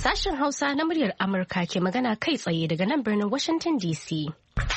Sashen Hausa na muryar Amurka ke magana kai tsaye daga nan birnin Washington DC.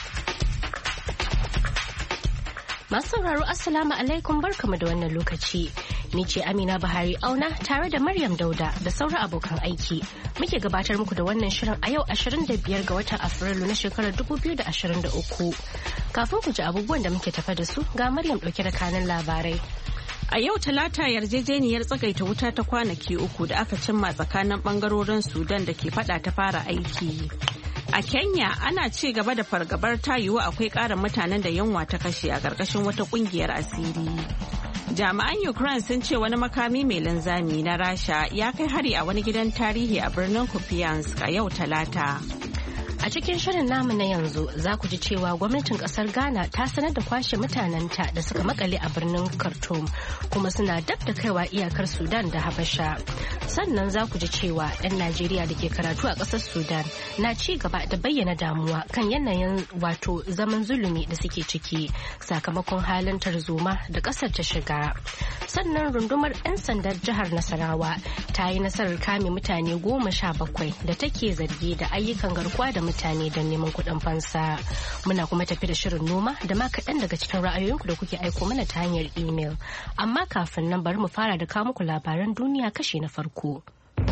Masu sauraro Assalamu alaikum barkamu da wannan lokaci. Ni ce Amina Buhari Auna tare da Maryam Dauda da sauran abokan aiki. Muke gabatar muku da wannan shirin a yau 25 ga watan Afrilu na shekarar 2023. Kafin ku ji abubuwan da muke tafa da su ga Maryam dauke da kanin labarai. A yau Talata yarjejeniyar tsagaita wuta ta kwanaki 3 da aka cimma tsakanin bangarorin Sudan da ke fada ta fara aiki. A Kenya ana ci gaba da fargabar ta yiwu akwai ƙarin mutanen da yunwa ta kashe a ƙarƙashin wata ƙungiyar asiri. Jami'an Ukraine sun ce wani makami mai linzami na Rasha ya kai hari a wani gidan tarihi a birnin Kupiansk a yau Talata. A cikin shirin namu na yanzu za ku ji cewa gwamnatin kasar Ghana ta sanar da kwashe mutanenta da suka makale a birnin Khartoum kuma suna dab da kaiwa iyakar Sudan da Habasha. Sannan za ku ji cewa 'yan Najeriya da ke karatu a ƙasar Sudan na ci gaba da bayyana damuwa kan yanayin wato zaman zulumi da suke ciki sakamakon halin tarzoma da ƙasar ta shiga. Sannan rundumar 'yan sandar jihar Nasarawa ta yi nasarar kame mutane 17 da take zargi da ayyukan garkuwa da mutane don neman kuɗin fansa. Muna kuma tafi da shirin noma da ma kaɗan daga cikin ra'ayoyinku da kuke aiko mana ta hanyar imel. Amma kafin nan bari mu fara da kawo muku labaran duniya kashi na farko.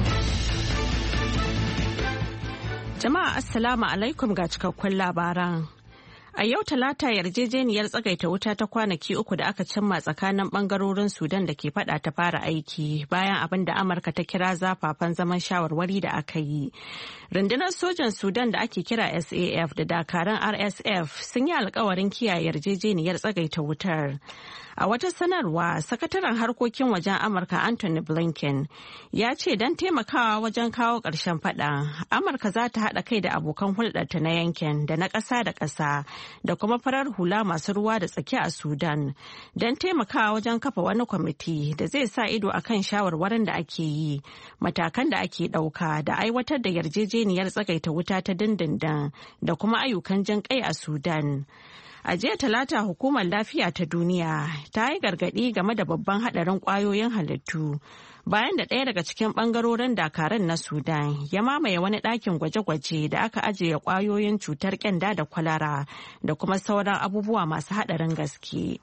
Jama'a Assalamu alaikum ga cikakkun labaran. A yau Talata yarjejeniyar tsagaita wuta ta kwanaki 3 da aka cimma tsakanin bangarorin Sudan da ke fada ta fara aiki bayan abin da Amurka ta kira zafafan zaman shawarwari da aka yi. Rundunar sojan Sudan da ake kira SAF da dakaran RSF sun yi alkawarin kiyaye yarjejeniyar tsagaita wutar. A wata sanarwa, sakataren harkokin wajen Amurka Anthony Blinken ya ce don taimakawa wajen kawo ƙarshen faɗa, Amurka za ta haɗa kai da abokan hulɗarta na yankin da na ƙasa da ƙasa da kuma farar hula masu ruwa da tsaki a Sudan don taimakawa wajen kafa wani kwamiti da zai sa ido a kan shawarwarin da ake yi, matakan da ake ɗauka da aiwatar da yarjejeniyar tsagaita wuta ta dindindin da kuma ayyukan jin kai a Sudan. A jiya Talata Hukumar Lafiya ta Duniya ta yi gargaɗi game da babban haɗarin ƙwayoyin halittu bayan da ɗaya daga cikin ɓangarorin dakaran na Sudan ya mamaye wani ɗakin gwaje-gwaje da aka ajiye ƙwayoyin cutar ƙyanda da kwalara da kuma sauran abubuwa masu haɗarin gaske.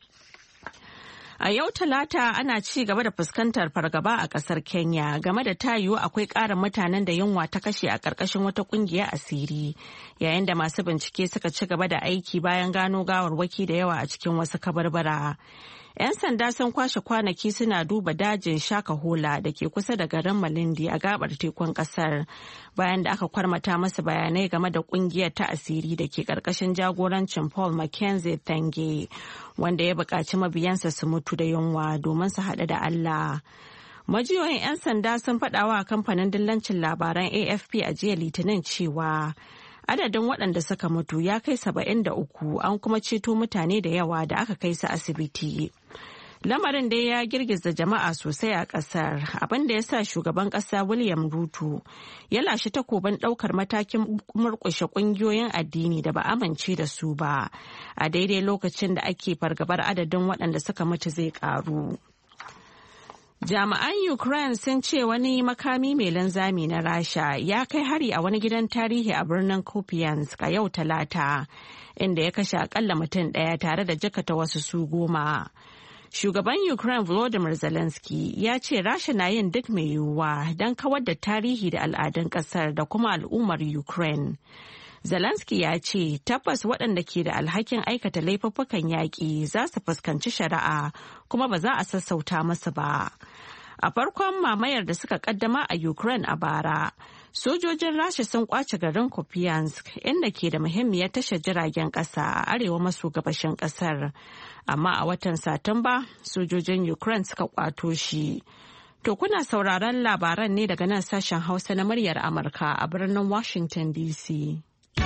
A yau Talata ana ci gaba da fuskantar fargaba a ƙasar Kenya game da ta yiwu akwai ƙarin mutanen da yunwa ta kashe a ƙarƙashin wata ƙungiyar asiri, yayin da masu bincike suka ci gaba da aiki bayan gano gawarwaki da yawa a cikin wasu kabarbara. 'Yan sanda sun kwashe kwanaki suna duba dajin Shakahola da ke kusa da garin Malindi a gabar tekun kasar bayan da aka kwarmata masa bayanai game da kungiyar ta asiri da ke karkashin jagorancin Paul Mackenzie Thange, wanda ya buƙaci mabiyansa su mutu da yunwa domin su haɗu da Allah. Majiyoyin 'yan sanda sun faɗawa kamfanin dillancin labaran AFP a jiya Litinin cewa adadin waɗanda suka mutu ya kai 73, an kuma ceto mutane da yawa da aka kai su asibiti. Lamarin dai ya girgiza jama'a sosai a ƙasar, abinda ya sa shugaban ƙasa William Ruto ya lashe takobin ɗaukar matakin murƙushe ƙungiyoyin addini da ba amince da su ba, a daidai lokacin da ake fargabar adadin waɗanda suka mutu zai ƙaru. Jami'an Ukraine sun ce wani makami mai linzami na Rasha ya kai hari a wani gidan tarihi a birnin Kupiansk a yau Talata, inda ya kashe akalla mutum ɗaya tare da jakata wasu su 10. Shugaban Ukraine Volodymyr Zelensky ya ce Rasha na yin duk mai yiwuwa don kawar da tarihi da al'adun ƙasar da kuma al'ummar Ukraine. Zelensky ya ce tabbas waɗanda ke da alhakin aikata laifuffukan yaƙi za su fuskanci shari'a kuma ba za a sassauta masu ba. A farkon mamayar da suka kaddama a Ukraine a bara, sojojin Rasha sun kwace garin Kupiansk inda ke da muhimmiyar tashar jiragen ƙasa a arewa maso gabashin ƙasar. Amma a watan Satumba, sojojin Ukraine suka kwato shi. To kuna sauraron labaran ne daga nan sashen Hausa na muryar Amurka a birnin Washington DC.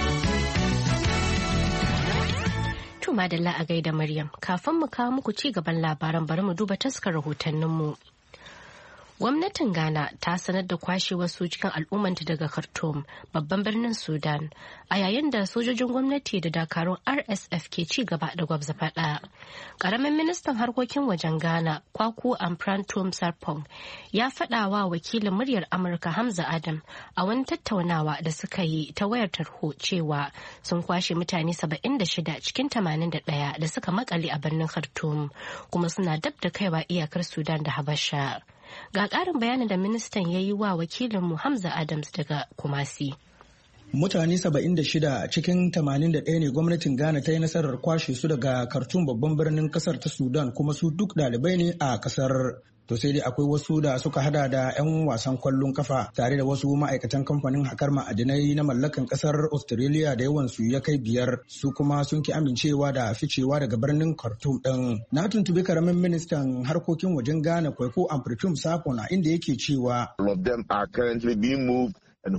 To madalla a gaida Maryam, kafin mu kawo muku ci gaban labaran bari mu duba taskar rahotanninmu. Gwamnatin Ghana ta sanar da kwashe wasu cikin al'ummanta daga Khartoum, babban birnin Sudan, a yayin da sojojin gwamnati da dakarun RSF ke ci gaba da gwabza faɗa. Ƙaramin ministan harkokin wajen Ghana, Kwaku Amprantum Sarpong, ya faɗa wa wakilin muryar Amurka Hamza Adam a wani tattaunawa da suka yi ta wayar tarho cewa sun kwashe mutane 76 cikin 81 da suka makale a birnin Khartoum, kuma suna dab da kaiwa iyakar Sudan da Habasha. Ga ƙarin bayanin da ministan ya yi wa wakilinmu Hamza Adams daga Kumasi. Mutane 76 cikin 81 ne gwamnatin Ghana ta yi nasarar kwashe su daga Khartoum babban birnin kasar ta Sudan, kuma su duk ɗalibai ne a kasar. To sai dai akwai wasu da suka hada da 'yan wasan kwallon kafa tare da wasu ma'aikatan kamfanin hakar ma'adinai na mallakan kasar Australia da yawansu ya kai 5, su kuma sun ki amincewa da ficewa daga birnin Khartoum din. Na tuntubi karamin ministan harkokin wajen Ghana Kwaku Amprantum Sarpong inda yake cewa all of them are currently being moved.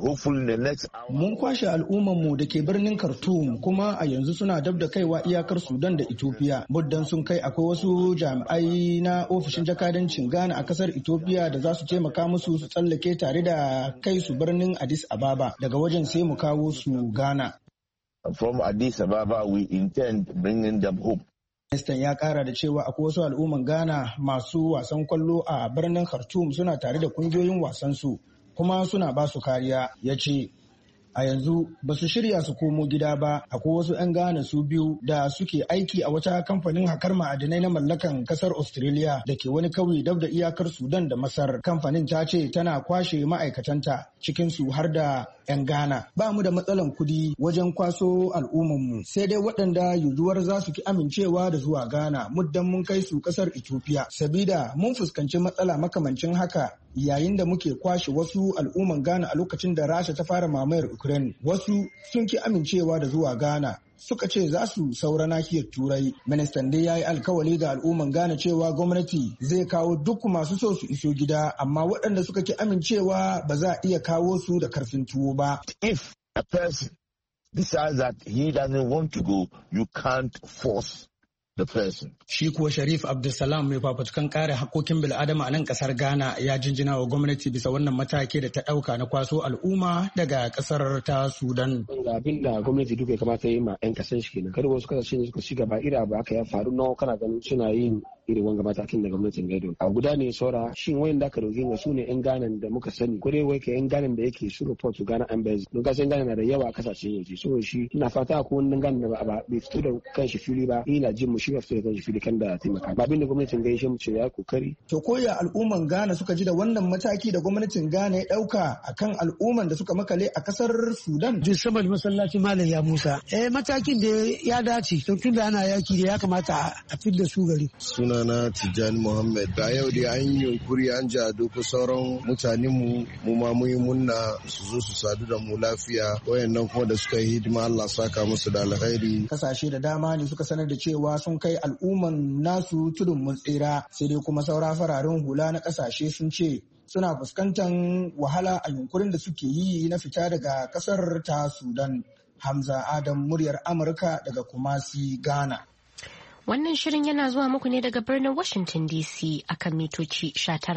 Mun kwashe al'ummanmu da ke birnin Khartoum, kuma a yanzu suna dab da kaiwa iyakar Sudan da Ethiopia. Muddan sun kai akwai wasu jami'ai na ofishin jakadancin Ghana a kasar Ethiopia da za su taimaka musu su tsallake tare da kai su birnin Addis Ababa. Daga wajen sai mu kawo su Ghana. From Addis Ababa we intend bringing them home. Ministan ya kara da cewa akwai wasu al'umman Ghana masu wasan kwallo a birnin Khartoum suna tare da kungiyoyin wasansu, kuma suna ba su kariya. Ya ce a yanzu ba su shirya su komo gida ba. Akwai wasu 'yan Ghana su 2 da suke aiki a wata kamfanin hakar ma'adinai na mallakan kasar Australia da ke wani kauye dab da iyakar Sudan da Masar. Kamfanin ta ce tana kwashe ma'aikatanta, cikinsu har da 'yan Ghana. Ba mu da matsalan kudi wajen kwaso al'ummanmu, sai dai waɗanda yiwuwar za su ki amincewa da zuwa Ghana muddan mun kai su kasar Ethiopia. Sabida mun fuskanci matsala makamancin haka yayin da muke kwashe wasu al'umman Ghana a lokacin da Rasha ta fara mamayar Ukraine. Wasu sun ki amincewa da zuwa Ghana, suka ce za su saura nahiyar Turai. Ministan dai ya yi alkawali ga al'umman Ghana cewa gwamnati zai kawo duk masu so su iso gida, amma waɗanda suka ki amincewa ba za a iya kawo su da karfin tuwo ba. If a person decides that he doesn't want to go, you can't force the person. Shi kuwa Sharif Abdulsalam, mai fafutukan kare haƙƙokin bil'adama a nan ƙasar Ghana, ya jinjina wa gwamnati bisa wannan mataki da ta ɗauka na kwaso al'umma daga ƙasar ta Sudan. Abin da gwamnati duka ya kamata yi ma 'yan kasan shi kenan. Kada wasu kasashe suka ci gaba ira ba aka ya faru nawa kana ganin suna yin irin wanga matakin da gwamnatin gado. A guda ne saura shin wayan da aka dauke ga su ne 'yan Ghana da muka sani, ko dai wai ka 'yan Ghana da yake su report to Ghana embassy. Don kasan Ghana na da yawa a kasashen waje. So shi ina fata ko wannan Ghana da ba bai fito da kanshi fili ba, ina jin mu shi ba fito da kanshi fili kan da taimaka. Ba abin da gwamnatin gaishe mu ce ya kokari. To koya al'umman Ghana suka ji da wannan mataki da gwamnatin Ghana ya dauka akan al'umman da suka makale a kasar Sudan? Saboda masallaci Malam ya Musa. Matakin da ya dace, to tun da ana yaki da ya kamata a fidda su gari. Sunana Tijjani Muhammad. Da yau dai an yi yunkuri an ja doko sauran mutanenmu, mu ma mun yi munna su zo su sadu da mu lafiya. Wayannan kuma da suka yi hidima Allah saka musu da alkhairi. Kasashe da dama ne suka sanar da cewa sun kai al'umman nasu tudun mun tsira, sai dai kuma saura fararen hula na kasashe sun ce suna fuskantar wahala a yunkurin da suke yi na fita daga kasar ta Sudan. Hamza Adam, muryar Amurka daga Kumasi, Ghana. Wannan shirin yana zuwa muku ne daga birnin Washington DC akan mitoci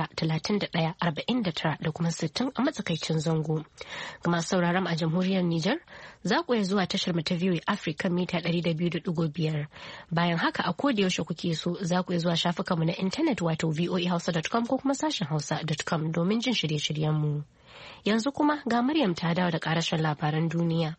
19,31,49 da kuma 60 a matsakaicin zango. Ga masu sauraron a jamhuriyar Nijar, za ku iya zuwa tashar mu ta VOA Africa mita 200.5. Bayan haka a koda yaushe kuke so, za ku iya zuwa shafukanmu na intanet wato voahausa.com ko kuma sashen hausa.com domin jin shirye-shiryenmu. Yanzu kuma ga Maryam ta dawo da karashin labaran duniya.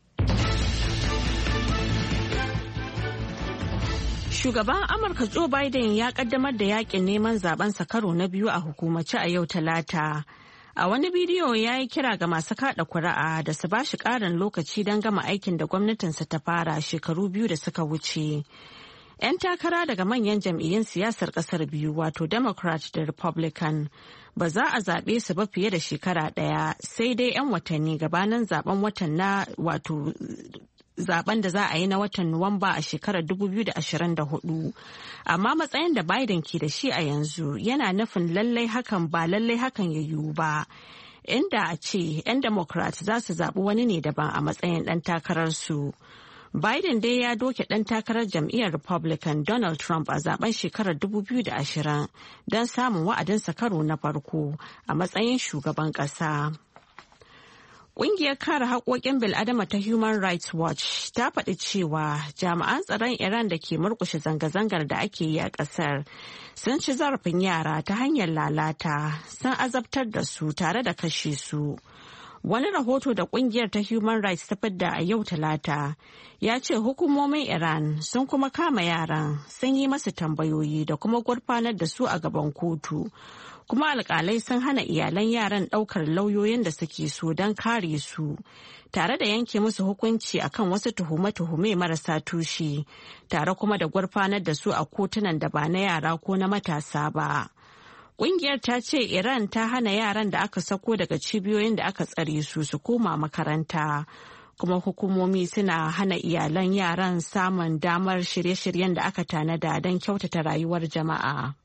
Shugaban Amurka Joe Biden ya kaddamar da yakin neman zabensa karo na biyu a hukumace a yau Talata. A wani bidiyo ya yi kira ga masu kada kuri'a da su bashi ƙarin lokaci don gama aikin da gwamnatinsa ta fara shekaru 2 da suka wuce. 'Yan takara daga manyan jam'iyyun siyasar ƙasar biyu wato Democrat da Republican ba za a zaɓe su ba fiye da shekara ɗaya, sai dai 'yan watanni gabanin zaben da za a yi na watan Nuwamba a shekarar 2024. Amma matsayin da Biden ke da shi a yanzu yana nufin lallai hakan ya yiwu ba. Inda a ce 'yan Democrat za su zaɓi wani ne daban a matsayin ɗan takararsu. Biden dai ya doke ɗan takarar jam'iyyar Republican Donald Trump a zaben shekarar 2020 don samun wa'adinsa karo na farko a matsayin shugaban ƙasa. Ƙungiyar kare haƙoƙin bil'adama ta Human Rights Watch ta faɗi cewa jami'an tsaron Iran da ke murƙushe zanga-zangar da ake yi a ƙasar sun ci zarafin yara ta hanyar lalata, sun azabtar da su tare da kashe su. Wani rahoto da kungiyar ta Human Rights ta fidda a yau Talata ya ce hukumomin Iran sun kuma kama yaran, sun yi masu tambayoyi da kuma gurfanar da su a gaban kotu. Kuma alkalai sun hana iyalan yaran ɗaukar lauyoyin da suke so don kare su, tare da yanke musu hukunci akan wasu tuhume-tuhume marasa tushe, tare kuma da gurfanar da su a kotunan da ba na yara ko na matasa ba. Ƙungiyar ta ce Iran ta hana yaran da aka sako daga cibiyoyin da aka tsare su koma makaranta, kuma hukumomi suna hana iyalan yaran samun damar shirye-shiryen da aka tanada don kyautata rayuwar jama'a.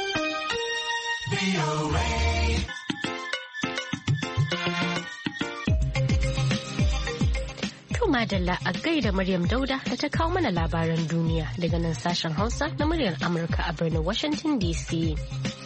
Madalla a gaida Maryam Dauda da ta kawo mana labaran duniya daga nan sashen Hausa na muryar Amurka a birnin Washington DC.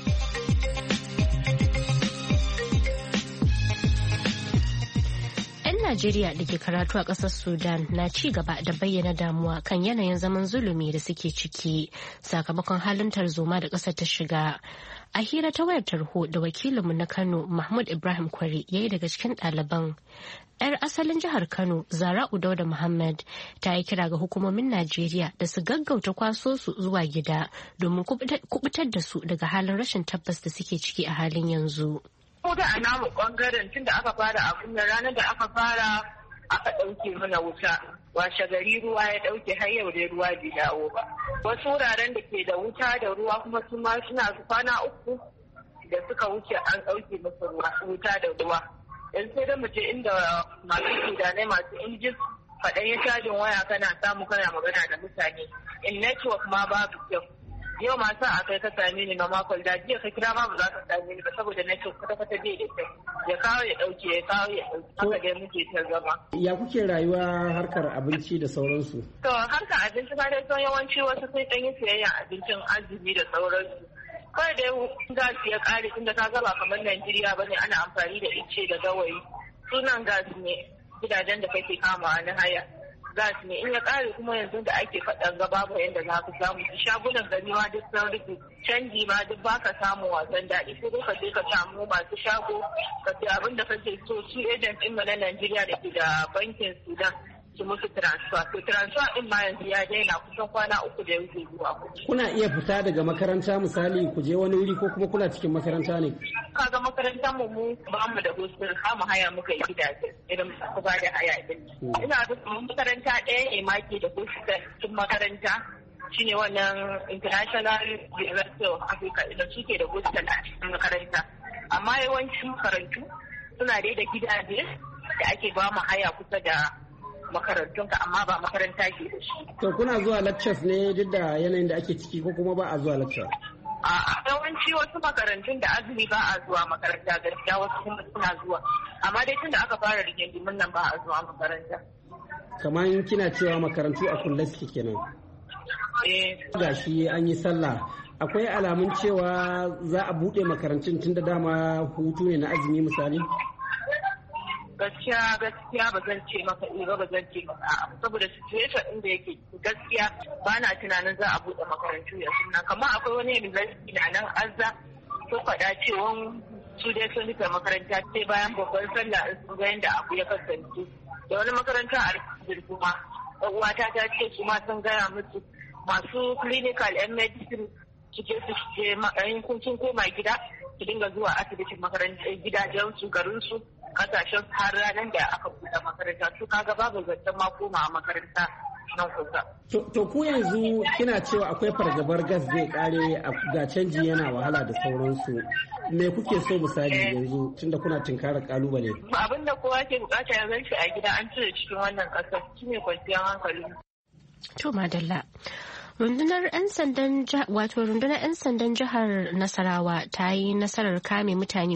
Najeriya da ke karatu a ƙasar Sudan na ci gaba da bayyana damuwa kan yanayin zaman zulumi da suke ciki sakamakon halin tarzoma da ƙasar ta shiga. A hira ta wayar tarho da wakilinmu na Kano Mahmud Ibrahim Kwari ya yi daga cikin ɗaliban. 'Yar asalin jihar Kano Zara'u Dauda Muhammad ta yi kira ga hukumomin Najeriya da su gaggauta kwaso su zuwa gida domin kubutar da su daga halin rashin tabbas da suke ciki a halin yanzu. Ko da a namu bangaren tun da aka fara abin da ranar da aka fara aka ɗauke mana wuta washe gari ruwa ya ɗauke har yau dai ruwa bai dawo ba. Wasu wuraren da ke da wuta da ruwa kuma su ma suna kwana uku da suka wuce an ɗauke musu wuta da ruwa. Yanzu sai da mu je inda masu gudanai masu injin faɗan ya cajin waya kana samu kana magana da mutane. In network ma babu kyau. Yau ma sa a kai ka same ni na makon da jiya ka kira ma ba za ka same ni ba saboda na ce kwata-kwata bai da kyau. Ya kawo ya ɗauke ya kawo ya ɗauke haka dai muke ta zama. Ya kuke rayuwa harkar abinci da sauransu? To harkar abinci ma dai son yawanci wasu sai ɗan yi siyayyan abincin azumi da sauransu. Kawai dai gas ya ƙare tunda ka gaba kamar Najeriya bane ana amfani da ice da gawayi. Sunan gas ne gidajen da kake kamawa na haya. Gas ne in ya kare kuma yanzu da ake faɗan ga babu yadda za ka samu shagunan gani ma duk sun rufe canji ma duk baka samu wasan daɗi sai dai ka je ka samu masu shago ka ce abin da kake so su agent ɗin na Najeriya da ke da bankin Sudan su musu transfer to transfer ɗin ma yanzu ya daina kusan kwana uku da yake zuwa. Kuna iya fita daga makaranta misali ku je wani wuri ko kuma kuna cikin makaranta ne? Kaga makarantar mu ba mu da hostel kama haya muka yi gidaje idan ku ba da haya din. Ina da makaranta ɗaya ne ma ke da hostel cikin makaranta shine wannan International University of Africa idan suke da hostel a cikin makaranta. Amma yawancin makarantu suna dai da gidaje da ake ba mu haya kusa da makarantunka amma ba makaranta ke da shi. To kuna zuwa lectures ne duk da yanayin da ake ciki ko kuma ba a zuwa lecture? A yawanci wasu makarantun da azumi ba a zuwa makaranta gaskiya wasu kuma suna zuwa. Amma dai tun da aka fara rigingimin nan ba a zuwa makaranta. Kamar kina cewa makarantu a kulle suke kenan. Gashi an yi sallah. Akwai alamun cewa za a buɗe makarantun tun da dama hutu ne na azumi misali? Gaskiya ba zan ce maka ba zan ce maka a'a saboda situation din da yake gaskiya ba na tunanin za a buɗe makarantu yanzu nan kamar akwai wani university na nan Azza ko faɗa cewa su dai sun rufe makaranta sai bayan babban sallah sun ga yadda abu ya kasance da wani makaranta a rikin kuma uwata ta ce su ma sun gaya musu masu clinical and medicine suke su je sun koma gida su dinga zuwa asibitin makarantar gidajen su garin su kasashen har ranar da aka buɗe makaranta su kaga babu zancen ma koma makaranta nan kusa. To ku yanzu kina cewa akwai fargabar gas zai kare ga canji yana wahala da sauransu. Me kuke so misali yanzu tunda kuna tunkarar kalubale? Abin da kowa ke bukata ya zanci a gida an cire cikin wannan kasar shine kwanciyar hankali. To madalla. Rundunar 'yan sandan jihar Nasarawa ta yi nasarar kame mutane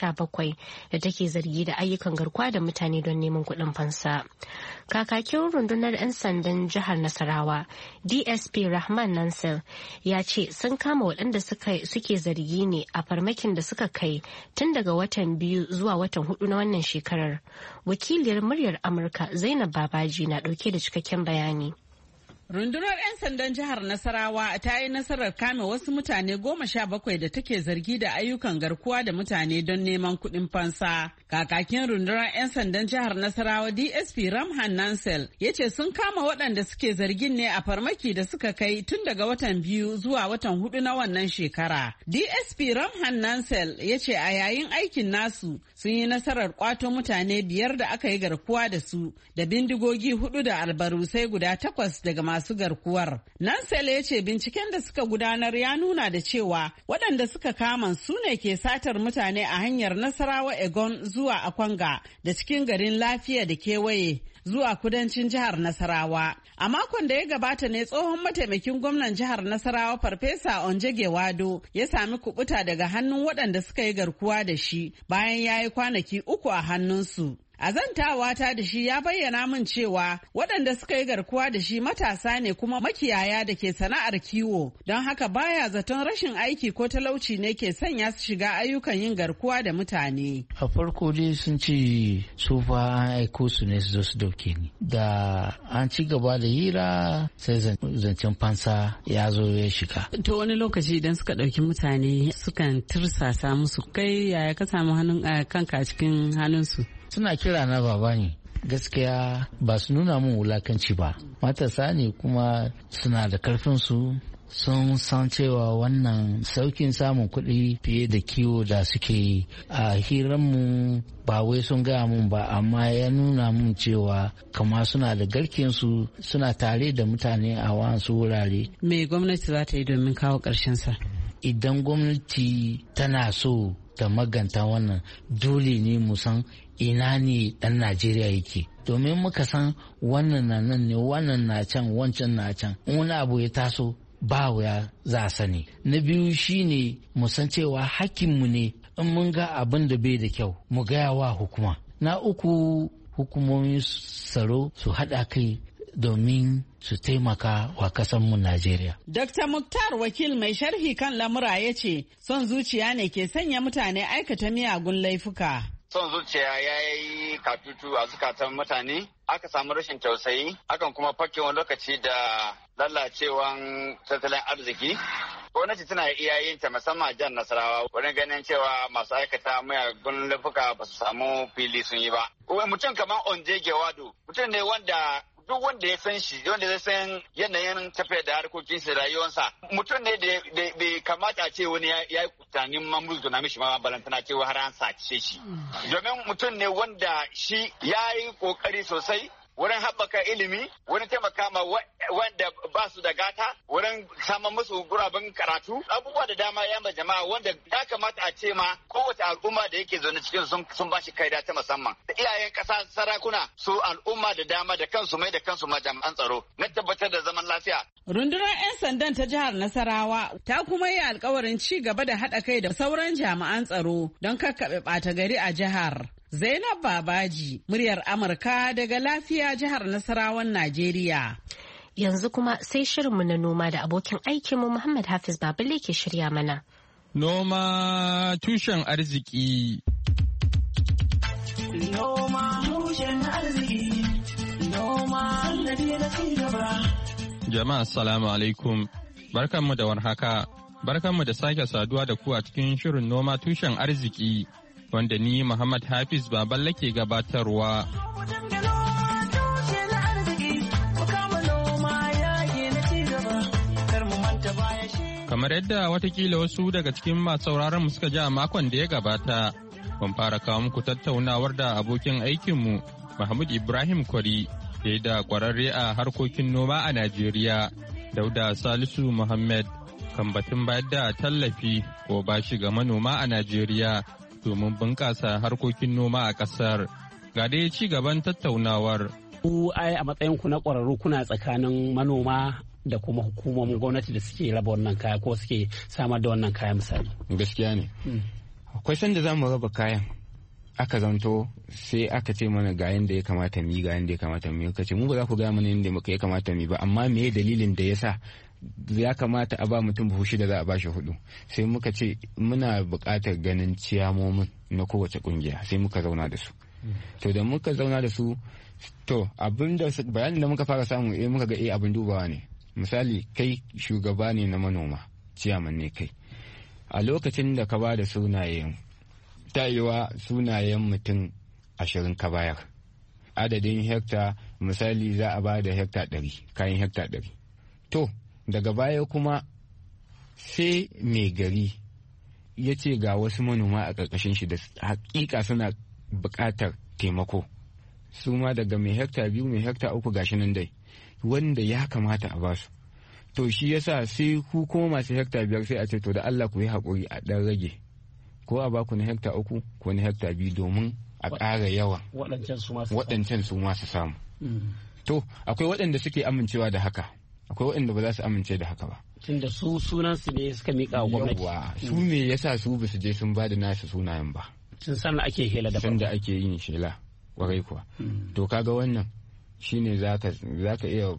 17 da take zargi da ayyukan garkuwa da mutane don neman kuɗin fansa. Kakakin rundunar 'yan sandan jihar Nasarawa, DSP Rahman Nansel, ya ce sun kama waɗanda suke zargi ne a farmakin da suka kai tun daga watan 2 zuwa watan 4 na wannan shekarar. Wakiliyar muryar Amurka Zainab Babaji na ɗauke da cikakken bayani. Rundunar 'yan sandan jihar Nasarawa ta yi nasarar kame wasu mutane 17 da take zargi da ayyukan garkuwa da mutane don neman kuɗin fansa. Kakakin rundunar 'yan sandan jihar Nasarawa DSP Ramhan Nansel ya ce sun kama waɗanda suke zargin ne a farmaki da suka kai tun daga watan 2 zuwa watan 4 na wannan shekara. DSP Ramhan Nansel ya ce a yayin aikin nasu sun yi nasarar kwato mutane 5 da aka yi garkuwa da su da bindigogi 4 da albarusai guda 8 daga masu garkuwar. Nansel ya ce binciken da suka gudanar ya nuna da cewa waɗanda suka kama su ne ke satar mutane a hanyar Nasarawa Egon zuwa Akwanga da cikin garin Lafiya da kewaye zuwa kudancin jihar Nasarawa. A makon da ya gabata ne tsohon mataimakin gwamnan jihar Nasarawa Farfesa Onjege Wado ya sami kubuta daga hannun waɗanda suka yi garkuwa da shi bayan ya yi kwanaki 3 a hannunsu. A zantawata da shi ya bayyana min cewa waɗanda suka yi garkuwa da shi matasa ne kuma makiyaya da ke sana'ar kiwo, don haka baya zaton rashin aiki ko talauci ne ke sanya su shiga ayyukan yin garkuwa da mutane. A farko dai sun ce su fa an aiko su ne su zo su dauke ni. Da an ci gaba da hira sai zancen fansa ya zo ya shiga. To wani lokaci idan suka ɗauki mutane sukan tirsasa musu, kai yaya ka samu kanka a cikin hannunsu? Suna kira na baba ne, gaskiya ba su nuna min wulakanci ba. Matasa ne kuma suna da karfinsu, sun san cewa wannan saukin samun kuɗi fiye da kiwo da suke yi. A hiranmu ba wai sun gaya mun ba, amma ya nuna mun cewa kama suna da garkensu, suna tare da mutane a wasu wurare. Me gwamnati za ta yi domin kawo ƙarshen sa? Idan gwamnati tana so ta maganta wannan, dole ne mu san ina ne dan Najeriya yake, domin muka san wannan na nan ne, wannan na can, wancan na can, wani abu ya taso ba wuya za a sani. Na biyu shine mu san cewa hakkinmu ne in mun ga abin da bai da kyau mu gaya wa hukuma. Na uku, hukumomin tsaro su haɗa kai domin su taimaka wa kasanmu Najeriya. Dr. Muktar Wakil mai sharhi kan lamura ya ce son zuciya ne ke sanya mutane aikata miyagun laifuka. Son zuciya ya yi katutu a zukatan mutane, aka samu rashin tausayi, akan kuma fake wani lokaci da lalacewan tattalin arziki. Gwamnati tana iya yin ta musamman jihar Nasarawa wurin ganin cewa masu aikata miyagun laifuka ba su samu fili sun yi ba. Mutum kamar Onjege Wado, mutum ne wanda duk wanda ya san shi, wanda ya san yanayin tafiyar da harkokin shi rayuwarsa, mutum ne da bai kamata ce wani ya yi tunanin mamuru na mishi ma balantana cewa har an sace shi. Domin mutum ne wanda shi ya yi kokari sosai wurin haɓaka ilimi, wurin taimaka ma wanda ba su da gata, wurin samun musu guraben karatu, abubuwa da dama ya ma jama'a wanda ya kamata a ce ma kowace al'umma da yake zaune cikin sun ba shi kaida ta musamman. Da iyayen ƙasa, sarakuna, su al'umma da dama da kansu mai da kansu ma jami'an tsaro na tabbatar da zaman lafiya. Rundunar 'yan sandan ta jihar Nasarawa ta kuma yi alkawarin ci gaba da haɗa kai da sauran jami'an tsaro don kakkaɓe ɓata gari a jihar. Zainab Babaji, muryar Amurka daga Lafiya, jihar Nasarawan Najeriya. Yanzu kuma sai shirinmu na noma da abokin aikinmu Muhammad Hafiz Baballe ke shirya mana. Noma tushen arziki. Noma tushen arziki. Noma sannadi na cigaba. Jama'a assalamu alaikum. Barkanmu da warhaka. Barkanmu da sake saduwa da ku a cikin shirin noma tushen arziki. Wanda ni Muhammad Hafiz Baballe ke gabatarwa. Kamar yadda watakila wasu daga cikin masu sauraron mu suka ji a makon da ya gabata, mun fara kawo muku tattaunawar da abokin aikinmu Mahmud Ibrahim Kwari da da kwararre a harkokin noma a Najeriya, Dauda Salisu Muhammad, kan batun bayar da tallafi ko bashi ga manoma a Najeriya domin bunƙasa harkokin noma a ƙasar. Ga dai ci gaban tattaunawar. Ku ai a matsayin ku na ƙwararru kuna tsakanin manoma da kuma hukumomin gwamnati da suke raba wannan kaya ko suke samar da wannan kaya misali. Gaskiya ne. Akwai sanda za mu raba kayan aka zanto sai aka ce mana ga yanda ya kamata mu yi ga yanda ya kamata mu yi, kace mu ba za ku gaya mana yanda ya kamata mu yi ba, amma me dalilin da yasa ya kamata a ba mutum buhu 6 za a bashi 4, sai muka ce muna buƙatar ganin ciyamomin na kowace kungiya, sai muka zauna da su. To da muka zauna da su, to abinda bayanin da muka fara samu muka ga abin dubawa ne. Misali kai shugaba ne na manoma, ciyaman ne kai, a lokacin da ka ba da sunayen tayewa sunayen mutum 20 ka bayar, adadin hekta misali za a ba da hekta 100, kayan hekta 100. To daga baya kuma sai mai gari ya ce ga wasu manoma a ƙarƙashin shi da hakika suna buƙatar taimako, su ma daga mai hekta 2 mai hekta 3 gashi nan dai wanda ya kamata a basu. To shi yasa sai ku kuma masu hekta 5 sai a ce to da Allah ku yi haƙuri a ɗan rage, ko a baku na hekta 3 ko na hekta 2 domin a ƙara yawa waɗancan su masu samu. To akwai waɗanda suke amincewa da haka, akwai waɗanda ba za su amince da haka ba. Tunda su sunan su ne suka miƙa wa gwamnati. Yawwa, su me yasa su ba su je sun ba da nasu sunayen ba. Sun san da ake hela da da ake yin shela kwarai kuwa. To kaga wannan shine zaka iya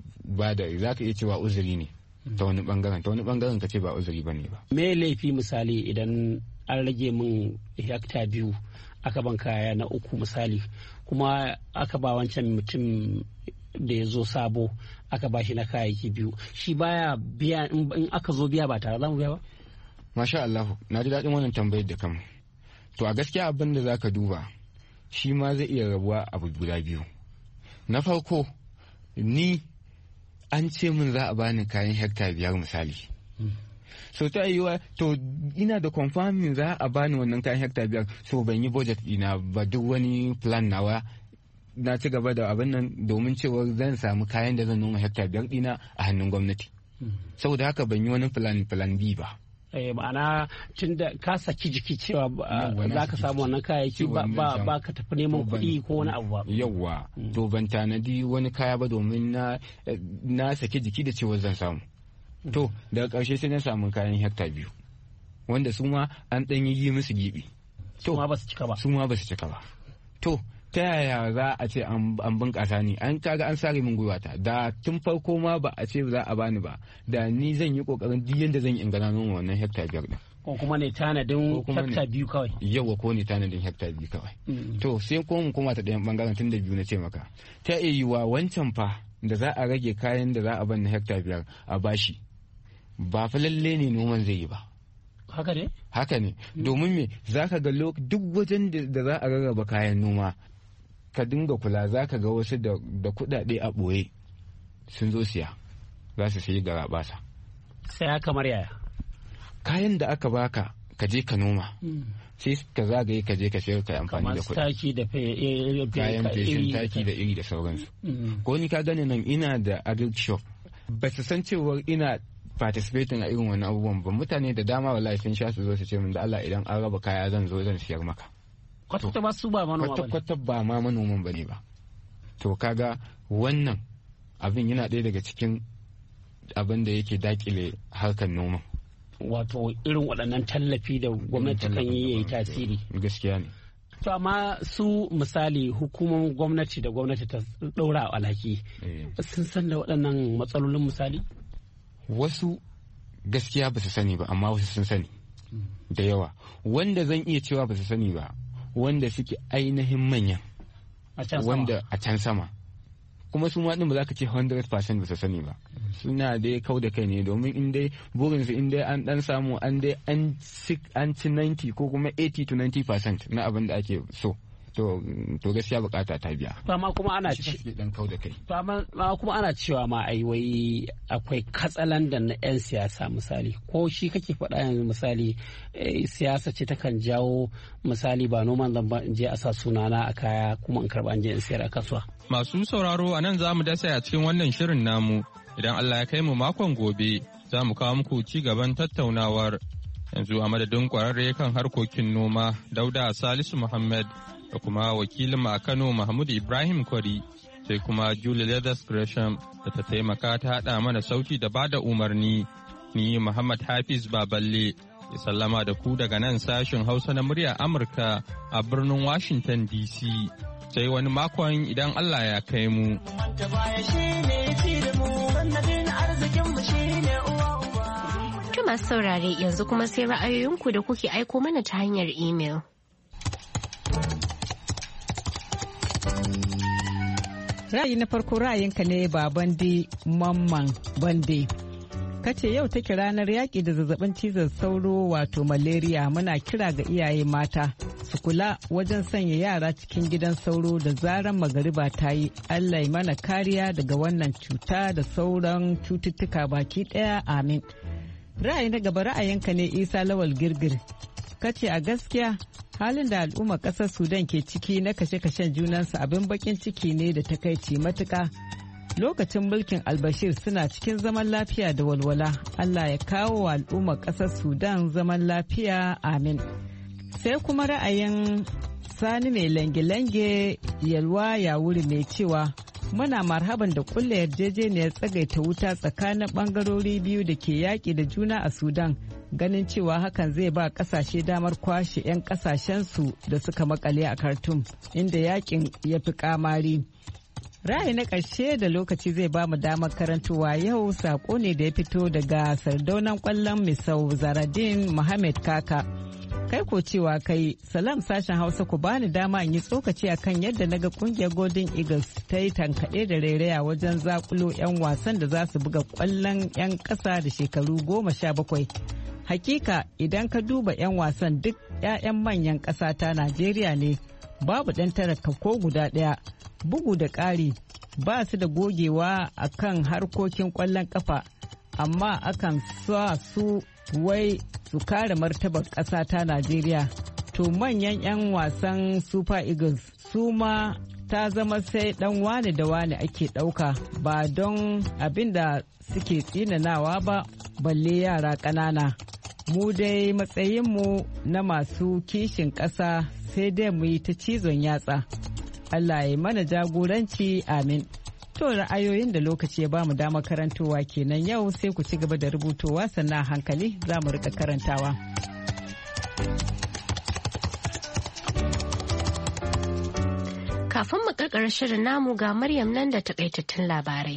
cewa uzuri ne ta wani bangaren ka ce ba uzuri bane ba. Me laifi misali idan an rage min hekta 2 aka ban kaya na 3 misali, kuma aka ba wancan mutum da ya zo sabo aka ba shi na kayayyaki 2, shi baya biya in aka zo biya ba tare za mu biya ba? Masha Allah, na ji daɗin wannan tambayar da kama. To a gaskiya abin da zaka duba shi ma zai iya rabuwa abu guda 2. Na farko, ni an ce min za a bani kayan hekta 5 misali. So ta yiwa to ina da confirming za a bani wannan kayan hekta 5, so ban yi budget dina ba, duk wani plan nawa na ci gaba da abin nan domin cewa zan samu kayan da zan noma hekta 5 dina a hannun gwamnati. Saboda haka ban yi wani plan B ba. Ma'ana tun da ka saki jiki cewa za ka samu wannan kayayyaki ba ka tafi neman kuɗi ko wani abu ba. Yawwa, to ban tanadi wani kaya ba domin na saki jiki da cewa zan samu. To daga ƙarshe sai na samu kayan hekta 2 wanda su ma an ɗan yi musu gibi. Su ma ba su cika ba. To ta yaya za a ce an bunƙasa ni, an kaga an sare min gwiwata, da tun farko ma ba a ce za a bani ba, da ni zan yi ƙoƙarin duk yadda zan yi ingana noma wannan hekta 5 ɗin. Ko kuma ne tanadin hekta 2 kawai. Yawa, ko ne tanadin hekta 2 kawai. To sai ko mu koma ta ɗayan ɓangaren tun da 2 na ce maka. Ta iya yiwa wancan fa da za a rage kayan da za a bani hekta 5 a bashi, ba fa lalle ne noman zai yi ba. Haka ne? Haka ne, domin me za ka ga duk wajen da za a rarraba kayan noma ka dinga kula, za ka ga wasu da kuɗaɗe a ɓoye sun zo siya, za su sayi garaɓasa. Saya kamar yaya? Kayan da aka baka ka je ka noma, sai ka zagaye ka je ka sayar ka amfani da kuɗi. Kamar taki da kayan feshin taki da iri da sauransu. Ko ni ka gane nan ina da agric shop, ba su san cewar ina participating a irin wannan abubuwan ba. Mutane da dama wallahi sun sha su zo su ce min da Allah idan an raba kaya zan zo zan siyar maka. Kwata ba su ba manoma ba. Kwata ba ma manoman bane ba. To kaga wannan abin yana ɗaya daga cikin abin da yake dakile harkar noma. Wato irin waɗannan tallafi da gwamnati kan yi yayi tasiri. Gaskiya ne. To amma su misali hukumar gwamnati da gwamnati ta ɗaura alhaki sun san da waɗannan matsalolin misali? Wasu gaskiya ba su sani ba, amma wasu sun sani da yawa. Wanda zan iya cewa ba su sani ba, wanda suke ainihin manya, wanda a can sama, kuma su ma din ba za ka ce 100% ba su sani ba, suna dai kau da kai ne, domin in dai burinsu in dai an dan samu an ci 90 ko kuma 80 to 90% na abin da ake so, to gaskiya bukata ta biya. To amma kuma ana ana cewa ma ai wai akwai katsalandan na 'yan siyasa misali, ko shi kake faɗa yanzu misali siyasa ce takan jawo misali ba noman zan ba in je a sa sunana a kaya kuma in karɓa in je in sayar a kasuwa. Masu sauraro a nan za mu dasa a cikin wannan shirin namu, idan Allah ya kai mu makon gobe za mu kawo muku ci gaban tattaunawar. Yanzu a madadin kwararre kan harkokin noma Dauda Salisu Muhammad da kuma wakilin a Kano Mahmud Ibrahim Kwari, sai kuma Julie Leathers Gresham da ta taimaka ta haɗa mana sauti da bada umarni. Ni Muhammad Hafiz Baballe ya sallama da ku daga nan sashen Hausa na murya Amurka a birnin Washington DC. Sai wani makon idan Allah ya kai mu. Masu saurare yanzu kuma sai ra'ayoyinku da kuke aiko mana ta hanyar imel. Ra'ayi na farko ra'ayinka ne Babandi Mamman Bande. Kace yau take ranar yaƙi da zazzabin cizon sauro wato malaria, muna kira ga iyaye mata su kula wajen sanya yara cikin gidan sauro da zaran magariba ta yi. Allah ya mana kariya daga wannan cuta da sauran cututtuka baki ɗaya, amin. Ra'ayi na gaba ra'ayinka ne Isa Lawal Girgir. Kace a gaskiya halin da al'ummar ƙasar Sudan ke ciki na kashe-kashen junansu abin bakin ciki ne da takaici matuƙa. Lokacin mulkin Albashir suna cikin zaman lafiya da walwala. Allah ya kawo wa al'ummar ƙasar Sudan zaman lafiya, amin. Sai kuma ra'ayin Sani mai lange-lange yalwa ya wuri mai cewa muna marhaban da kulle yarjejeniyar tsagaita wuta tsakanin bangarori biyu da ke yaƙi da juna a Sudan, ganin cewa hakan zai ba kasashe damar kwashe 'yan kasashensu da suka makale a Khartoum inda yaƙin ya fi kamari. Ra'ayi na ƙarshe da lokaci zai ba mu damar karantowa yau sako ne da ya fito daga sardaunan ƙwallon Misau Zaradin Mohammed Kaka. Kai ko cewa kai salam sashen Hausa ku bani dama in yi tsokaci akan yadda naga kungiyar Golden Eagles ta yi tankaɗe da rairaya wajen zakulo 'yan wasan da za su buga ƙwallon 'yan ƙasa da shekaru 17. Hakika idan ka duba 'yan wasan duk 'ya'yan manyan ƙasa ta Najeriya ne, babu ɗan taraka ko guda ɗaya. Bugu da ƙari ba su da gogewa akan harkokin ƙwallon ƙafa, amma akan sa su wai su kare martabar ƙasa ta Najeriya. To manyan 'yan wasan Super Eagles su ma ta zama sai ɗan wane da wane ake ɗauka ba don abin da suke tsinanawa ba, balle yara ƙanana. Mu dai matsayinmu na masu kishin ƙasa sai dai mu yi ta cizon yatsa. Allah ya mana jagoranci, amin. To ra'ayoyin da lokaci ya bamu dama karantowa kenan yau, sai ku ci gaba da rubutowa sannan hankali za mu rika karantawa. Kafin mu karkar shirin namu ga Maryam nan da takaitattun labarai.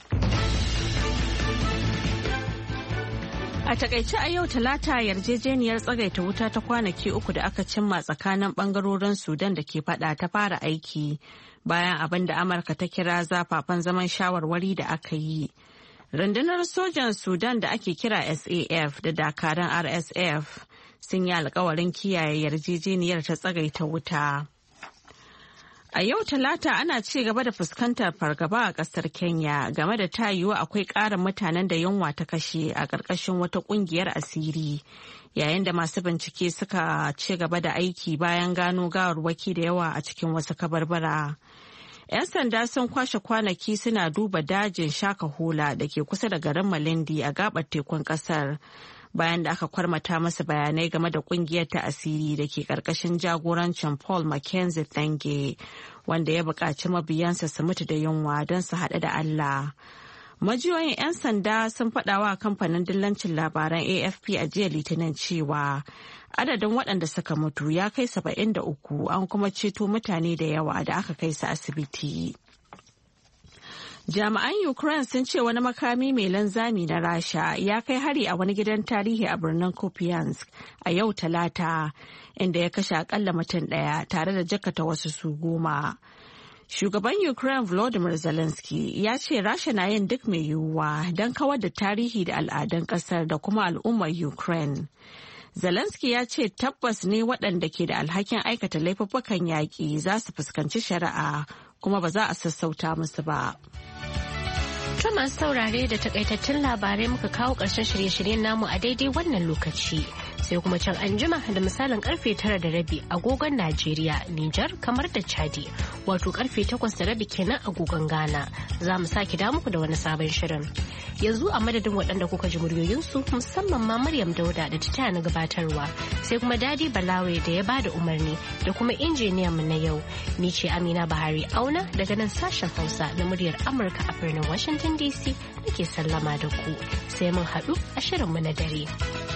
A takaice a yau Talata yarjejeniyar tsagaita wuta ta kwanaki 3 da aka cimma tsakanin bangarorin Sudan da ke fada ta fara aiki bayan abin da Amurka ta kira zafafan zaman shawarwari da aka yi. Rundunar sojan Sudan da ake kira SAF da dakaran RSF sun yi alkawarin kiyaye yarjejeniyar ta tsagaita wuta. A yau Talata ana ci gaba da fuskantar fargaba a ƙasar Kenya game da ta yiwu akwai ƙarin mutanen da yunwa ta kashe a ƙarƙashin wata ƙungiyar asiri, yayin da masu bincike suka ci gaba da aiki bayan gano gawarwaki da yawa a cikin wasu kabarbara. 'Yan sanda sun kwashe kwanaki suna duba dajin Shakahola da ke kusa da garin Malindi a gabar tekun ƙasar. Bayan da aka kwarmata masa bayanai game da kungiyar ta asiri da ke karkashin jagorancin Paul Mackenzie Thange, wanda ya buƙaci mabiyansa su mutu da yunwa don su haɗu da Allah. Majiyoyin 'yan sanda sun faɗawa kamfanin dillancin labaran AFP a jiya Litinin cewa adadin waɗanda suka mutu ya kai 73, an kuma ceto mutane da yawa da aka kai su asibiti. Jami'an Ukraine sun ce wani makami mai linzami na Rasha ya kai hari a wani gidan tarihi a birnin Kupiansk a yau Talata, inda ya kashe akalla mutum ɗaya tare da jakata wasu su 10. Shugaban Ukraine Volodymyr Zelensky ya ce Rasha na yin duk mai yiwuwa don kawar da tarihi da al'adun ƙasar da kuma al'ummar Ukraine. Zelensky ya ce tabbas ne waɗanda ke da alhakin aikata laifuffukan yaƙi za su fuskanci shari'a kuma ba za a sassauta musu ba. To masu saurare da takaitattun labarai muka kawo ƙarshen shirye-shiryen namu a daidai wannan lokaci. sai kuma can anjima da misalin karfe 9:30 agogon Najeriya, Nijar, kamar da Chadi, wato karfe 8:30 kenan agogon Ghana. Za mu sake da muku da wani sabon shirin. Yanzu a madadin waɗanda kuka ji muryoyinsu musamman ma Maryam Dauda da ta na gabatarwa, sai kuma Dadi Balawe da ya bada umarni da kuma injiniyan mu na yau. Ni ce Amina Bahari Auna daga nan sashen Hausa na muryar Amurka a birnin Washington DC nake sallama da ku. Sai mun haɗu a shirinmu na dare.